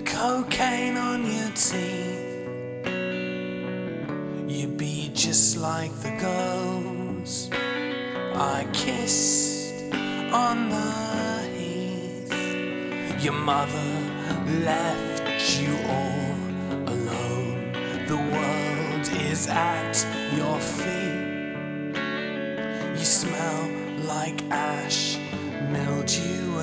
cocaine on your teeth. You'd be just like the girls I kissed on the heath. Your mother left you all alone. The world is at your feet. You smell like ash, mildew